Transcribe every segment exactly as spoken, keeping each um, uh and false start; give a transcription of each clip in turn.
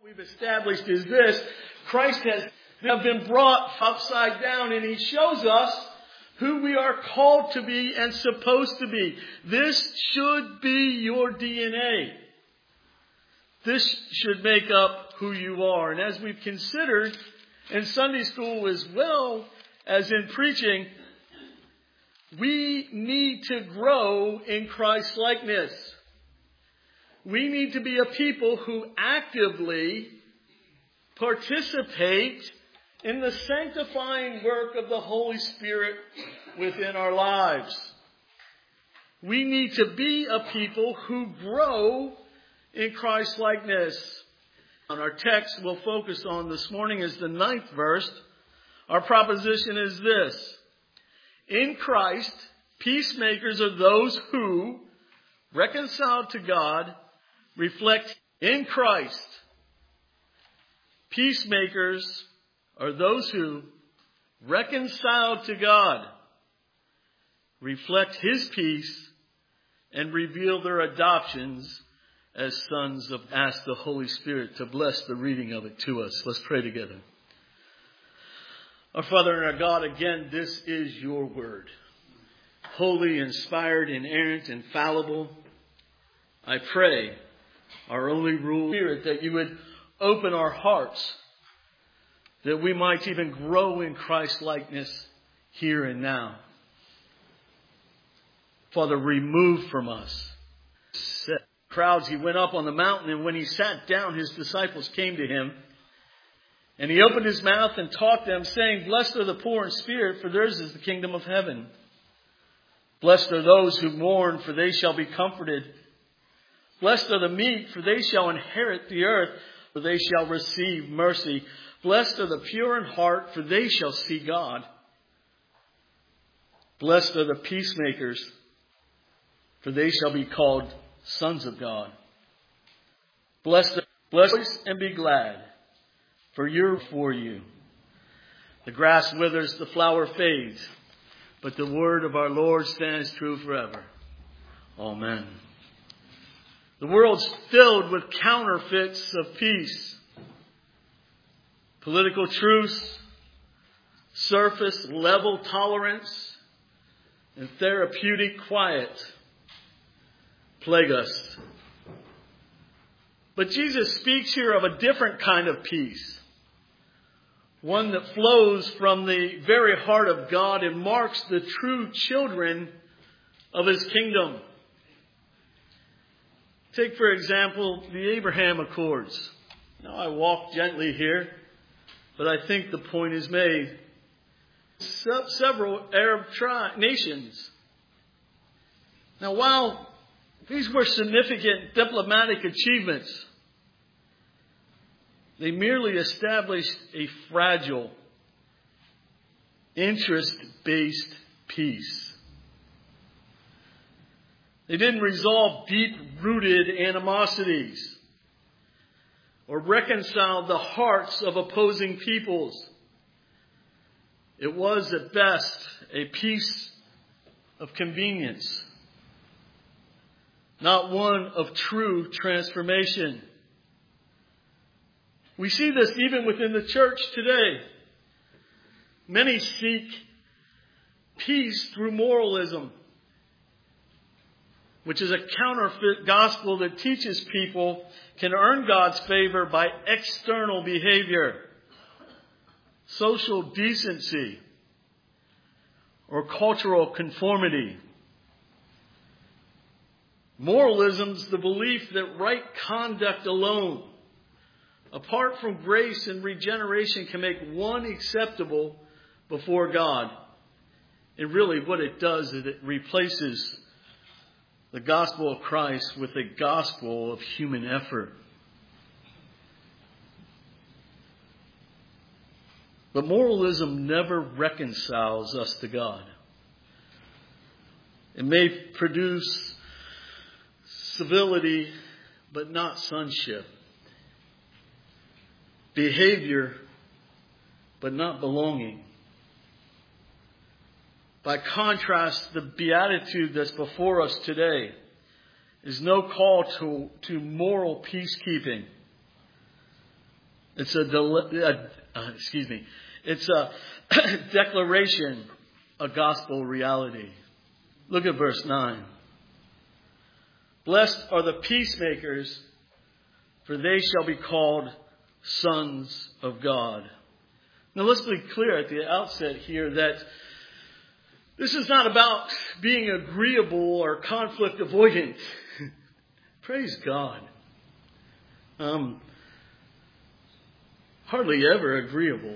We've established is this: Christ has have been brought upside down, and He shows us who we are called to be and supposed to be. This should be your D N A. This should make up who you are. And as we've considered in Sunday school as well as in preaching, we need to grow in Christ's likeness. We need to be a people who actively participate in the sanctifying work of the Holy Spirit within our lives. We need to be a people who grow in Christ's likeness. And our text we'll focus on this morning is the ninth verse. Our proposition is this: in Christ, peacemakers are those who, reconciled to God, reflect in Christ. Peacemakers are those who, reconciled to God, reflect His peace and reveal their adoptions as sons of. Ask the Holy Spirit to bless the reading of it to us. Let's pray together. Our Father and our God, again, this is your word. Holy, inspired, inerrant, infallible. I pray, our only rule, Spirit, that you would open our hearts, that we might even grow in Christ's likeness here and now. Father, remove from us crowds. He went up on the mountain, and when he sat down, his disciples came to him. And he opened his mouth and taught them, saying, Blessed are the poor in spirit, for theirs is the kingdom of heaven. Blessed are those who mourn, for they shall be comforted. Blessed are the meek, for they shall inherit the earth, for they shall receive mercy. Blessed are the pure in heart, for they shall see God. Blessed are the peacemakers, for they shall be called sons of God. Blessed, blessed and be glad, for you're for you. The grass withers, the flower fades, but the word of our Lord stands true forever. Amen. The world's filled with counterfeits of peace. Political truce, surface level tolerance, and therapeutic quiet plague us. But Jesus speaks here of a different kind of peace. One that flows from the very heart of God and marks the true children of His kingdom. Take, for example, the Abraham Accords. Now, I walk gently here, but I think the point is made. Se- several Arab tri- nations. Now, while these were significant diplomatic achievements, they merely established a fragile, interest-based peace. They didn't resolve deep-rooted animosities or reconcile the hearts of opposing peoples. It was, at best, a peace of convenience, not one of true transformation. We see this even within the church today. Many seek peace through moralism, which is a counterfeit gospel that teaches people can earn God's favor by external behavior, social decency, or cultural conformity. Moralism is the belief that right conduct alone, apart from grace and regeneration, can make one acceptable before God. And really what it does is it replaces the gospel of Christ with a gospel of human effort. But moralism never reconciles us to God. It may produce civility, but not sonship. Behavior, but not belonging. By contrast, the beatitude that's before us today is no call to, to moral peacekeeping, It's a, del- uh, uh, excuse me. It's a declaration, a gospel reality. Look at verse nine. Blessed are the peacemakers, for they shall be called sons of God. Now let's be clear at the outset here that this is not about being agreeable or conflict avoidant. Praise God. Um, hardly ever agreeable.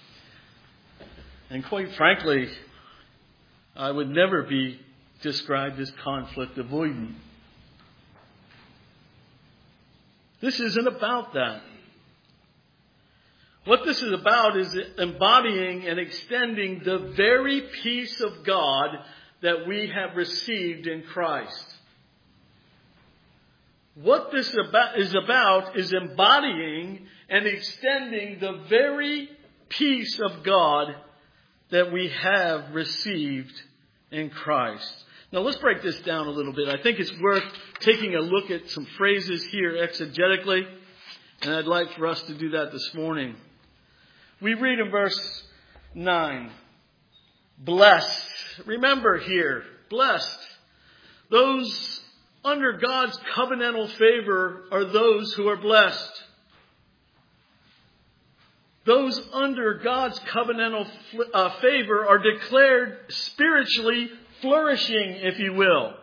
And quite frankly, I would never be described as conflict avoidant. This isn't about that. What this is about is embodying and extending the very peace of God that we have received in Christ. What this is about is embodying and extending the very peace of God that we have received in Christ. Now let's break this down a little bit. I think it's worth taking a look at some phrases here exegetically, and I'd like for us to do that this morning. We read in verse nine, blessed. Remember here, blessed. Those under God's covenantal favor are those who are blessed. Those under God's covenantal uh, favor are declared spiritually flourishing, if you will.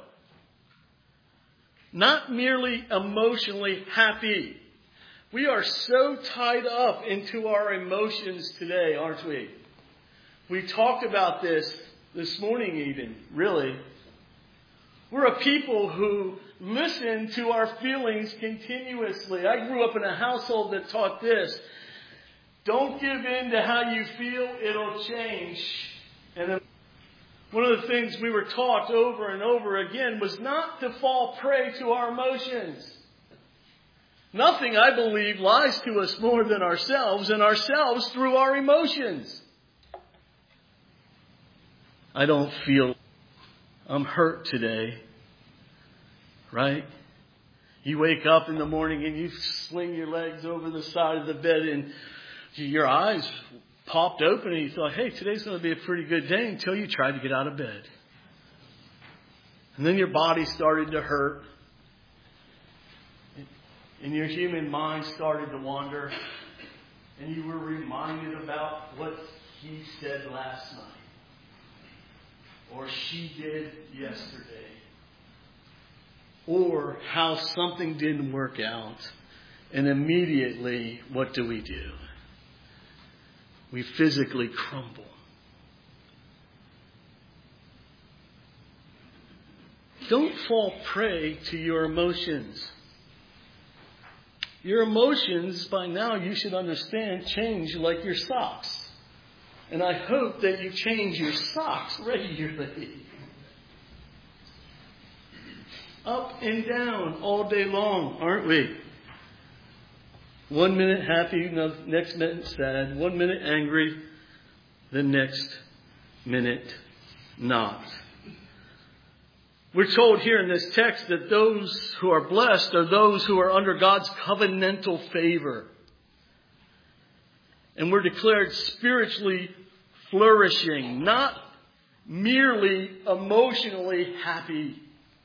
Not merely emotionally happy. We are so tied up into our emotions today, aren't we? We talked about this this morning even, really. We're a people who listen to our feelings continuously. I grew up in a household that taught this. Don't give in to how you feel, it'll change. And then one of the things we were taught over and over again was not to fall prey to our emotions. Nothing, I believe, lies to us more than ourselves, and ourselves through our emotions. I don't feel I'm hurt today, right? You wake up in the morning and you sling your legs over the side of the bed and your eyes popped open and you thought, hey, today's going to be a pretty good day, until you tried to get out of bed. And then your body started to hurt. And your human mind started to wander. And you were reminded about what he said last night. Or she did yesterday. Or how something didn't work out. And immediately, what do we do? We physically crumble. Don't fall prey to your emotions. Your emotions, by now you should understand, change like your socks. And I hope that you change your socks regularly. Up and down all day long, aren't we? One minute happy, next minute sad. One minute angry, the next minute not. We're told here in this text that those who are blessed are those who are under God's covenantal favor. And we're declared spiritually flourishing, not merely emotionally happy.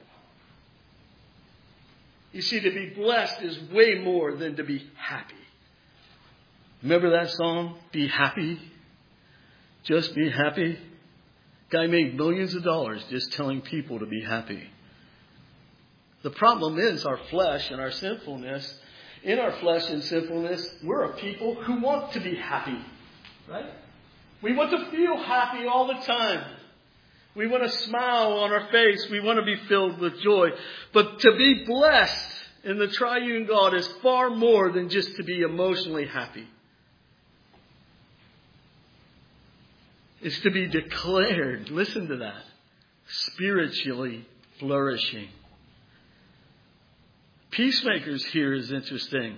You see, to be blessed is way more than to be happy. Remember that song, Be Happy? Just be happy. Guy made millions of dollars just telling people to be happy. The problem is our flesh and our sinfulness. In our flesh and sinfulness, we're a people who want to be happy. Right? We want to feel happy all the time. We want a smile on our face. We want to be filled with joy. But to be blessed in the triune God is far more than just to be emotionally happy. It's to be declared, listen to that, spiritually flourishing. Peacemakers here is interesting.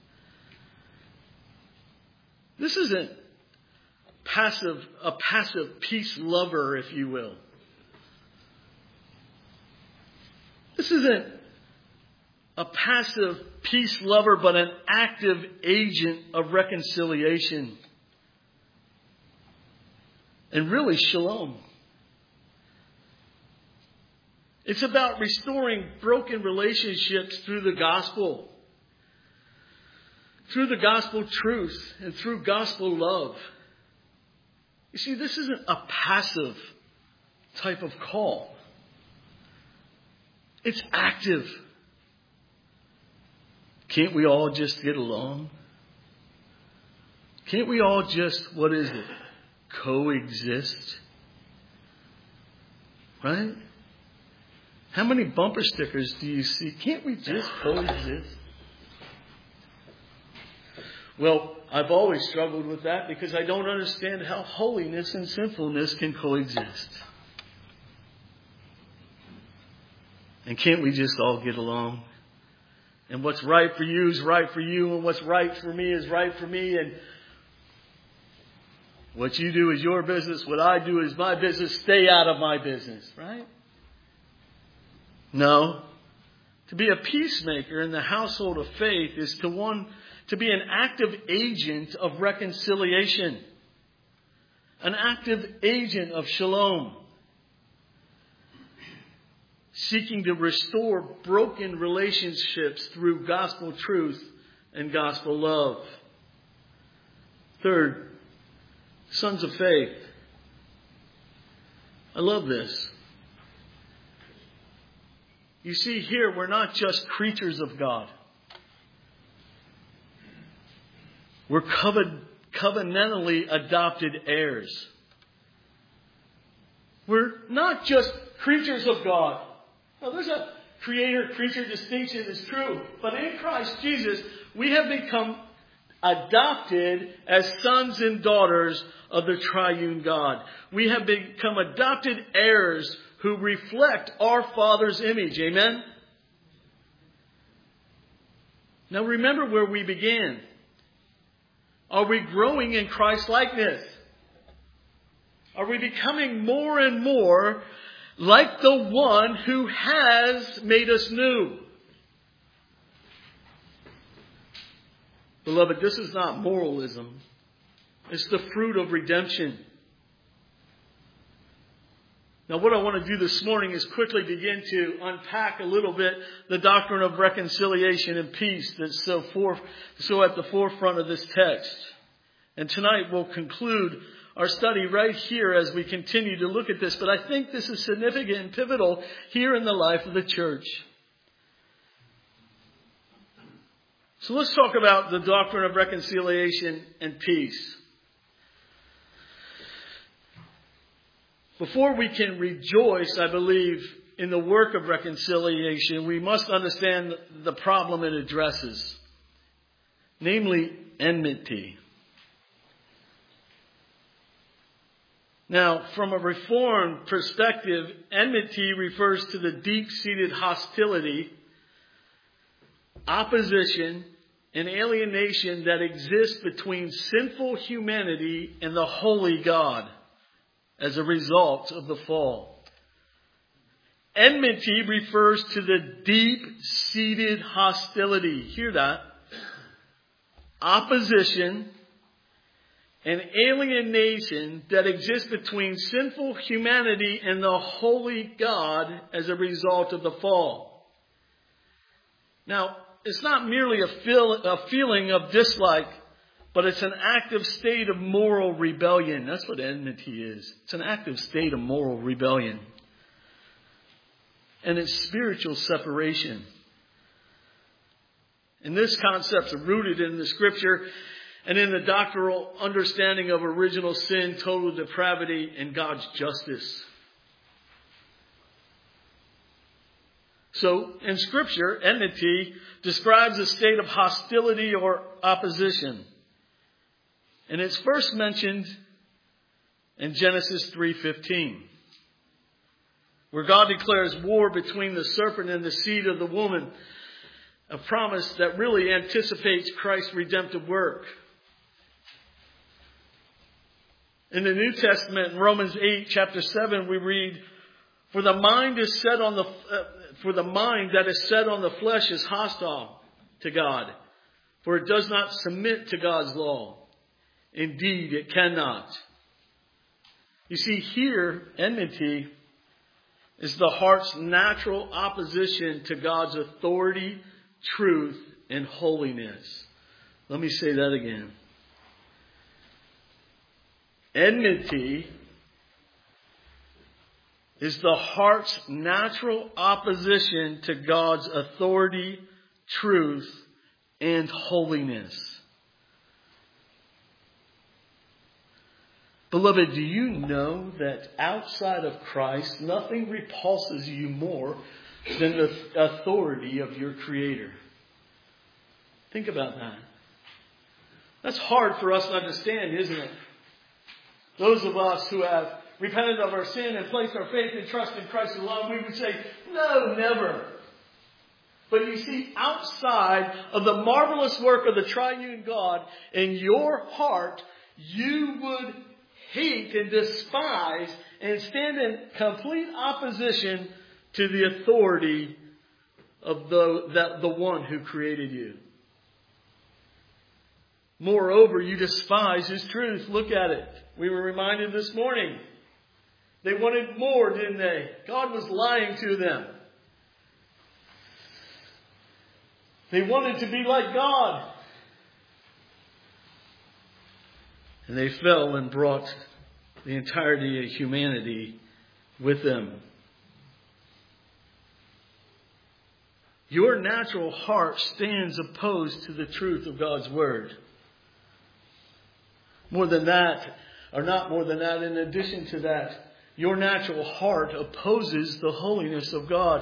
This isn't passive, a passive peace lover, if you will. This isn't a passive peace lover, but an active agent of reconciliation. And really, shalom. It's about restoring broken relationships through the gospel. Through the gospel truth and through gospel love. You see, this isn't a passive type of call. It's active. Can't we all just get along? Can't we all just, what is it, coexist? Right? How many bumper stickers do you see? Can't we just coexist? Well, I've always struggled with that because I don't understand how holiness and sinfulness can coexist. And can't we just all get along? And what's right for you is right for you, and what's right for me is right for me, and what you do is your business, what I do is my business, stay out of my business, right? No. To be a peacemaker in the household of faith is to one to be an active agent of reconciliation. An active agent of shalom. Seeking to restore broken relationships through gospel truth and gospel love. Third, sons of faith. I love this. You see, here we're not just creatures of God. We're covenantally adopted heirs. We're not just creatures of God. Now, there's a creator-creature distinction, it's true. But in Christ Jesus, we have become adopted as sons and daughters of the triune God. We have become adopted heirs who reflect our Father's image. Amen? Now remember where we began. Are we growing in Christ-likeness? Are we becoming more and more like the one who has made us new? Beloved, this is not moralism. It's the fruit of redemption. Now, what I want to do this morning is quickly begin to unpack a little bit the doctrine of reconciliation and peace that's so, for, so at the forefront of this text. And tonight we'll conclude our study right here as we continue to look at this. But I think this is significant and pivotal here in the life of the church. So let's talk about the doctrine of reconciliation and peace. Before we can rejoice, I believe, in the work of reconciliation, we must understand the problem it addresses. Namely, enmity. Now, from a Reformed perspective, enmity refers to the deep-seated hostility, opposition, and alienation that exists between sinful humanity and the holy God as a result of the fall. Enmity refers to the deep-seated hostility. Hear that? Opposition and alienation that exists between sinful humanity and the holy God as a result of the fall. Now, it's not merely a, feel, a feeling of dislike, but it's an active state of moral rebellion. That's what enmity is. It's an active state of moral rebellion. And it's spiritual separation. And this concept is rooted in the Scripture and in the doctrinal understanding of original sin, total depravity, and God's justice. So, in Scripture, enmity describes a state of hostility or opposition. And it's first mentioned in Genesis three fifteen, where God declares war between the serpent and the seed of the woman, a promise that really anticipates Christ's redemptive work. In the New Testament, in Romans eight, chapter seven, we read, For the mind is set on the uh, for the mind that is set on the flesh is hostile to God, for it does not submit to God's law. Indeed, it cannot. You see, here, enmity is the heart's natural opposition to God's authority, truth, and holiness. Let me say that again. Enmity is the heart's natural opposition to God's authority, truth, and holiness. Beloved, do you know that outside of Christ, nothing repulses you more than the authority of your Creator? Think about that. That's hard for us to understand, isn't it? Those of us who have repented of our sin and placed our faith and trust in Christ alone, we would say, no, never. But you see, outside of the marvelous work of the triune God, in your heart, you would hate and despise and stand in complete opposition to the authority of the, the, the one who created you. Moreover, you despise His truth. Look at it. We were reminded this morning. They wanted more, didn't they? God was lying to them. They wanted to be like God. And they fell and brought the entirety of humanity with them. Your natural heart stands opposed to the truth of God's Word. More than that, or not more than that, in addition to that, your natural heart opposes the holiness of God.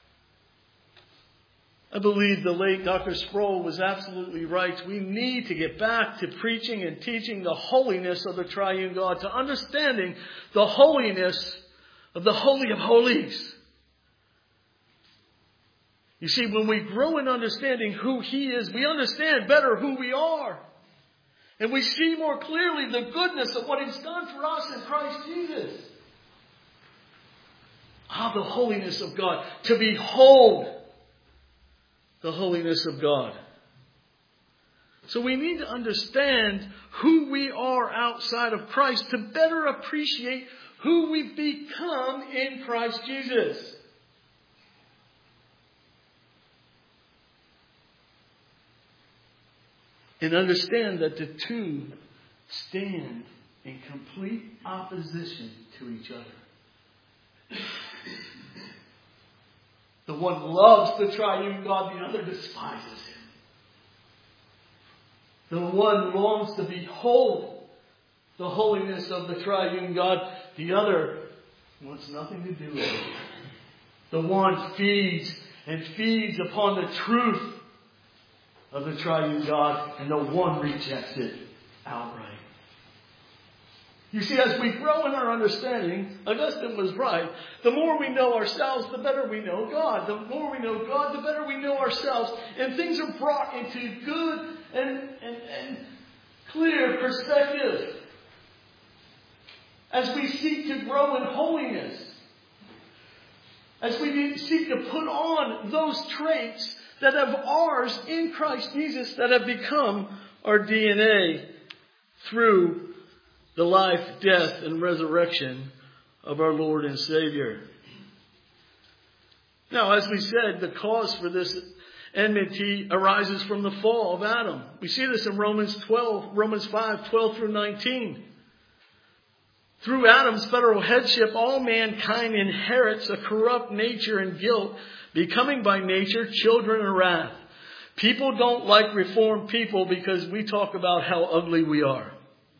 I believe the late Doctor Sproul was absolutely right. We need to get back to preaching and teaching the holiness of the triune God, to understanding the holiness of the Holy of Holies. You see, when we grow in understanding who He is, we understand better who we are. And we see more clearly the goodness of what He's done for us in Christ Jesus. Ah, the holiness of God. To behold the holiness of God. So we need to understand who we are outside of Christ to better appreciate who we've become in Christ Jesus. And understand that the two stand in complete opposition to each other. The one loves the triune God, the other despises Him. The one longs to behold the holiness of the triune God, the other wants nothing to do with it. The one feeds and feeds upon the truth of the triune God, and the one rejects it outright. You see, as we grow in our understanding, Augustine was right. The more we know ourselves, the better we know God. The more we know God, the better we know ourselves. And things are brought into good and, and, and clear perspective as we seek to grow in holiness. As we seek to put on those traits that have ours in Christ Jesus, that have become our D N A through the life, death, and resurrection of our Lord and Savior. Now, as we said, the cause for this enmity arises from the fall of Adam. We see this in Romans twelve, Romans five, twelve through nineteen. Through Adam's federal headship, all mankind inherits a corrupt nature and guilt, becoming by nature children of wrath. People don't like reformed people because we talk about how ugly we are.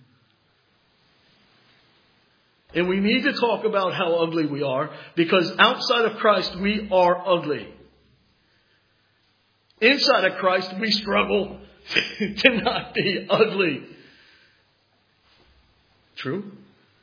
And we need to talk about how ugly we are, because outside of Christ we are ugly. Inside of Christ we struggle to not be ugly. True?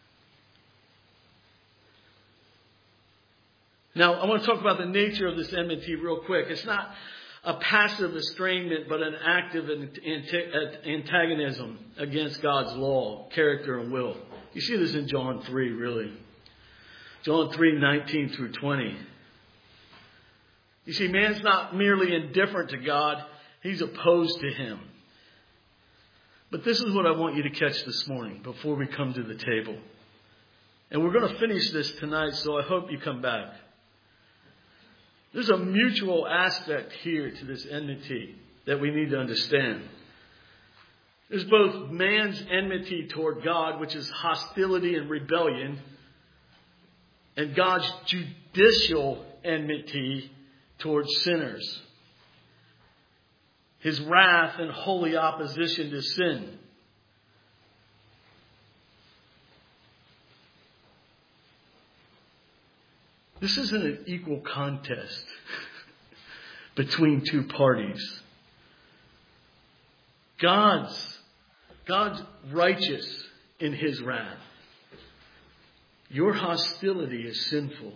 Now, I want to talk about the nature of this enmity real quick. It's not a passive estrangement, but an active antagonism against God's law, character, and will. You see this in John three, really. John three nineteen through twenty. You see, man's not merely indifferent to God. He's opposed to Him. But this is what I want you to catch this morning before we come to the table. And we're going to finish this tonight, so I hope you come back. There's a mutual aspect here to this enmity that we need to understand. There's both man's enmity toward God, which is hostility and rebellion, and God's judicial enmity towards sinners. His wrath and holy opposition to sin. This isn't an equal contest between two parties. God's, God's righteous in His wrath. Your hostility is sinful.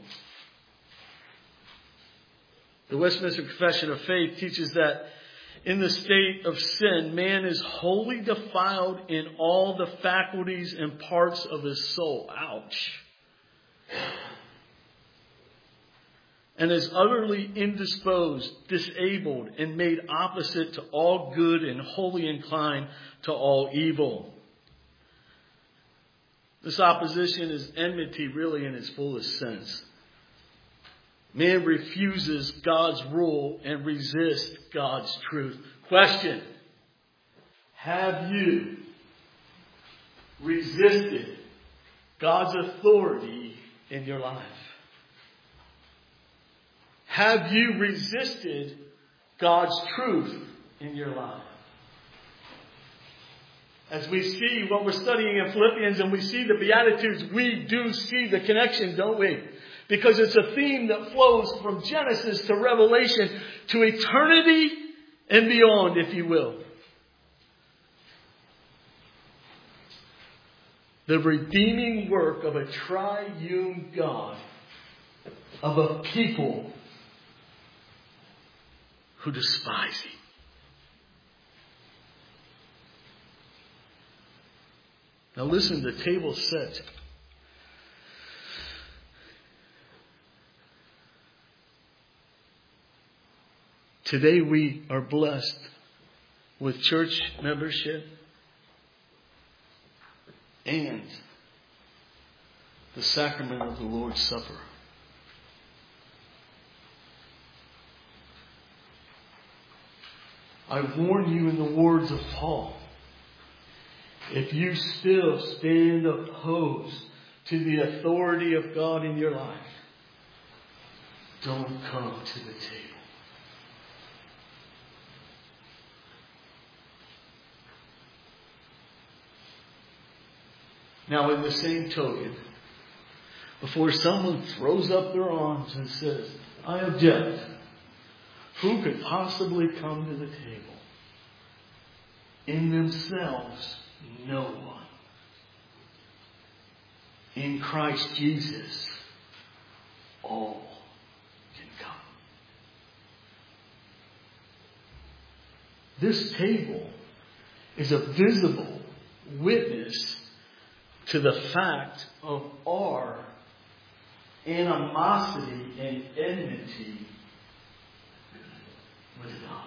The Westminster Confession of Faith teaches that in the state of sin, man is wholly defiled in all the faculties and parts of his soul. Ouch. And is utterly indisposed, disabled, and made opposite to all good and wholly inclined to all evil. This opposition is enmity really in its fullest sense. Man refuses God's rule and resists God's truth. Question. Have you resisted God's authority in your life? Have you resisted God's truth in your life? As we see what we're studying in Philippians and we see the Beatitudes, we do see the connection, don't we? Because it's a theme that flows from Genesis to Revelation to eternity and beyond, if you will. The redeeming work of a triune God, of a people who despise Him. Now listen, the table's set. Today we are blessed with church membership and the sacrament of the Lord's Supper. I warn you in the words of Paul, if you still stand opposed to the authority of God in your life, don't come to the table. Now, in the same token, before someone throws up their arms and says, I object, who could possibly come to the table? In themselves, no one. In Christ Jesus, all can come. This table is a visible witness to the fact of our animosity and enmity with God.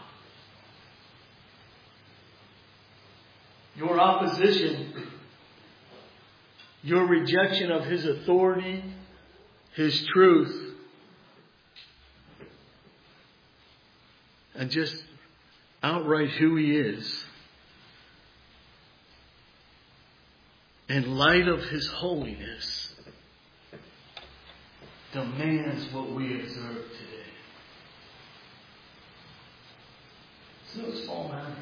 Your opposition, your rejection of His authority, His truth, and just outright who He is, in light of His holiness, demands what we observe today. It's no small matter.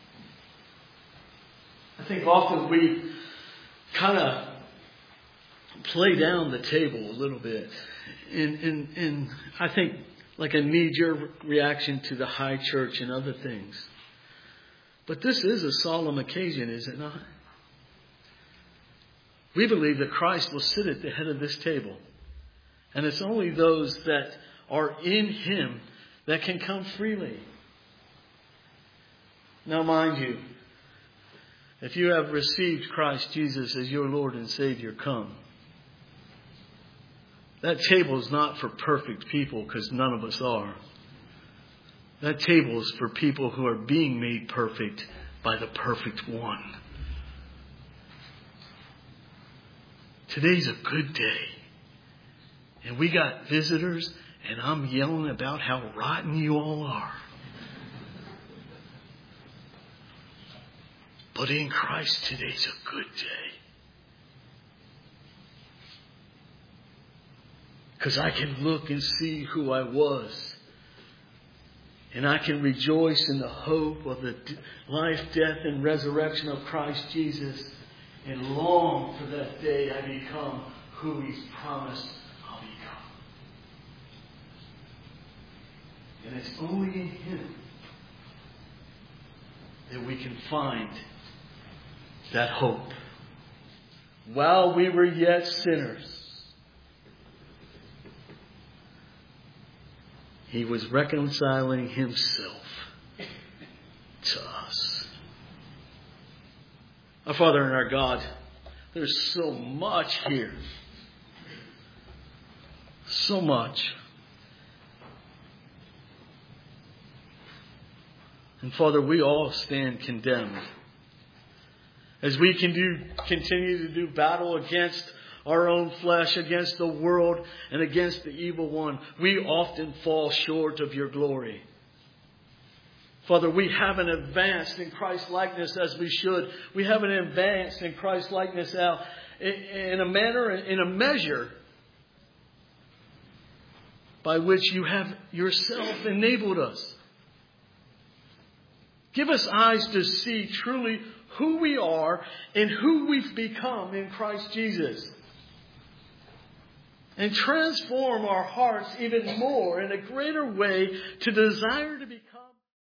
I think often we kind of play down the table a little bit. And, and, and I think like a knee-jerk reaction to the high church and other things. But this is a solemn occasion, is it not? We believe that Christ will sit at the head of this table. And it's only those that are in Him that can come freely. Now mind you, if you have received Christ Jesus as your Lord and Savior, come. That table is not for perfect people, because none of us are. That table is for people who are being made perfect by the perfect one. Today's a good day. And we got visitors, and I'm yelling about how rotten you all are. But in Christ, today's a good day. Because I can look and see who I was. And I can rejoice in the hope of the life, death, and resurrection of Christ Jesus. And long for that day I become who He's promised I'll become. And it's only in Him that we can find that hope. While we were yet sinners, He was reconciling Himself to us. Our Father and our God, there's so much here. So much. And Father, we all stand condemned. As we can do, continue to do battle against our own flesh, against the world, and against the evil one, we often fall short of your glory. Father, we haven't advanced in Christ's likeness as we should. We haven't advanced in Christ's likeness now in a manner, in a measure by which you have yourself enabled us. Give us eyes to see truly who we are and who we've become in Christ Jesus. And transform our hearts even more in a greater way to desire to become